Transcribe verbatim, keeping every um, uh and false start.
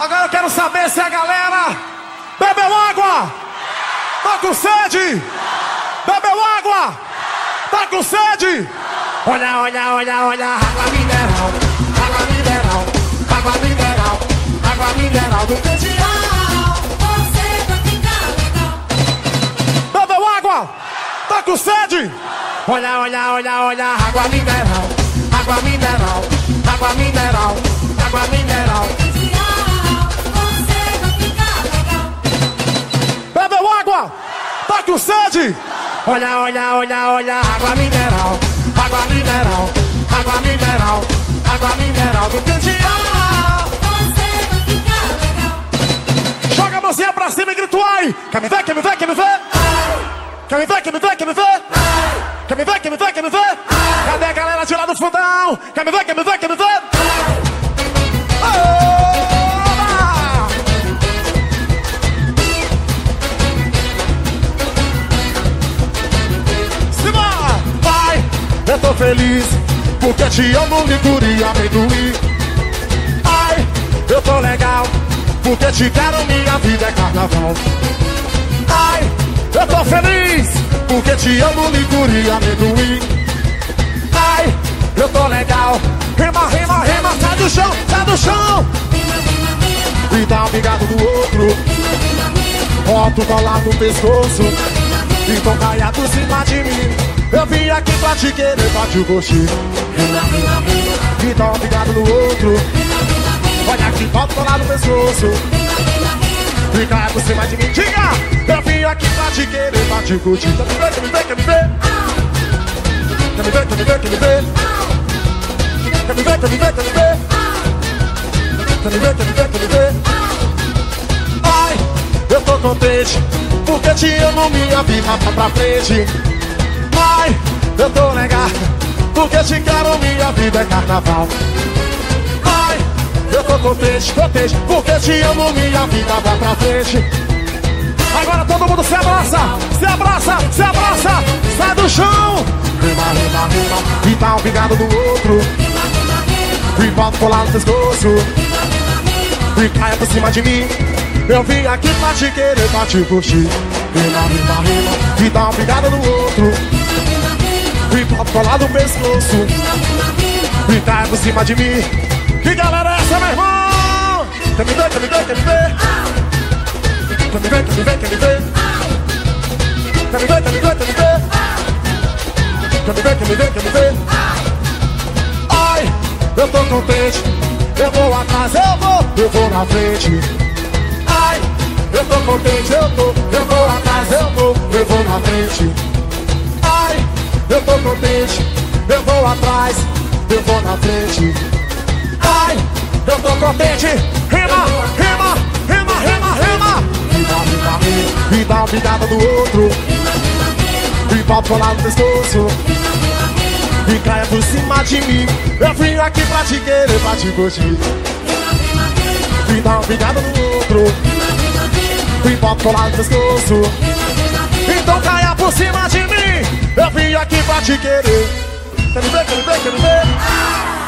Agora eu quero saber se a galera bebeu água. Tá com sede? Bebeu água? Tá com sede? Olha, olha, olha, olha, água mineral, água mineral, água mineral, água mineral do Candial. Você vai ficar legal. Bebeu água? Tá com sede? Olha, olha, olha, olha, água mineral, água mineral, água mineral, água mineral. Você vai ficar legal. Bebeu água? Tá com sede? Olha, olha, olha, olha, água mineral, água mineral, água mineral, água mineral do Candial. Você vai ficar legal. Joga a mãozinha pra cima e grita ai. Quer me ver, quer me ver, quer me ver? Quer me ver, quer me ver, quer me ver? Quer me ver, quer me ver, quer me ver? Cadê a galera de lá do fundão? Quer me ver, quer me ver, quer me ver? Simbora! Vai! Eu tô feliz porque te amo, licor e amendoim. Ai, eu tô legal porque te quero, minha vida é carnaval. Ai, eu tô feliz porque te amo, licor e amendoim. Ai, eu tô legal. Rima, rima, rima, sai do chão, sai do chão. E dá um bigado do outro. Boto colado no pescoço. E tô caiado em cima de mim. Eu vim aqui pra te querer, pra te gostinho. E dá um bigado no outro. Olha aqui, boto colado no pescoço. E cai por cima de mim, diga! Eu vim aqui pra te querer, pra te curtir. Quer me ver, quer me ver, quer me ver? Quer me ver, quer me ver, quer me ver? Quer me ver, quer me ver, quer me ver? Quer me ver, quer me ver, quer me ver? Ai, eu tô contente porque te amo, minha vida tá pra frente. Ai, eu tô legal porque te quero, minha vida é carnaval. Ai, eu tô contente, contente porque te amo, minha vida vai pra frente. Agora todo mundo se abraça, se abraça, se abraça, sai do chão. Rima, rima, rima, e tá um pingado do outro. E volta colar no pescoço. E caia por cima de mim. Eu vim aqui pra te querer, pra te curtir. Rima, rima, rima, e dá um pingado no outro. E volta colar no pescoço. E caia por cima de mim. Que galera é essa, meu irmão? Quer me ver, quer me ver, quer me ver? Quer me ver, quer me ver, quer me ver? Quer me ver, quer me ver, quer me ver? Quer me ver, quer me ver, quer me ver? Ai, eu tô contente. Eu vou atrás, eu vou, eu vou na frente. Ai, eu tô contente, eu tô, eu vou atrás, eu vou, eu vou na frente. Ai, eu tô contente, eu vou atrás, eu vou na frente. Ai, eu tô contente. Rima, rima, rima, rima, rima. Rima, rima, rima. E dá um pingado do outro. E volta colar no pescoço. E caia por cima de mim. Eu vim aqui pra te querer, pra te curtir. E dá um pingado no outro. E volta colar no pescoço. Então caia por cima de mim. Eu vim aqui pra te querer. Quer me ver, quer me ver, quer me ver?